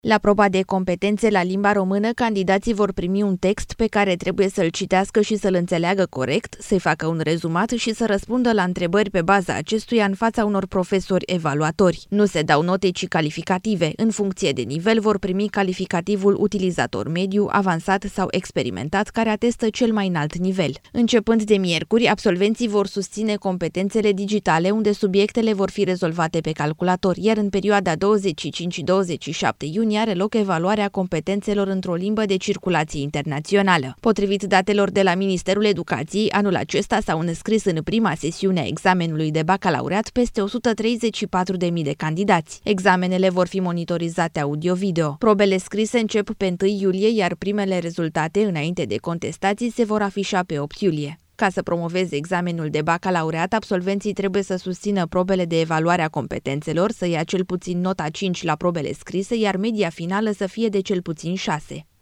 La proba de competențe la limba română, candidații vor primi un text pe care trebuie să-l citească și să-l înțeleagă corect, să-i facă un rezumat și să răspundă la întrebări pe baza acestuia în fața unor profesori evaluatori. Nu se dau note, ci calificative. În funcție de nivel vor primi calificativul utilizator mediu, avansat sau experimentat, care atestă cel mai înalt nivel. Începând de miercuri, absolvenții vor susține competențele digitale, unde subiectele vor fi rezolvate pe calculator, iar în perioada 25-27 iunie are loc evaluarea competențelor într-o limbă de circulație internațională. Potrivit datelor de la Ministerul Educației, anul acesta s-au înscris în prima sesiune a examenului de bacalaureat peste 134.000 de candidați. Examenele vor fi monitorizate audio-video. Probele scrise încep pe 1 iulie, iar primele rezultate, înainte de contestații, se vor afișa pe 8 iulie. Ca să promoveze examenul de bacalaureat, absolvenții trebuie să susțină probele de evaluare a competențelor, să ia cel puțin nota 5 la probele scrise, iar media finală să fie de cel puțin 6.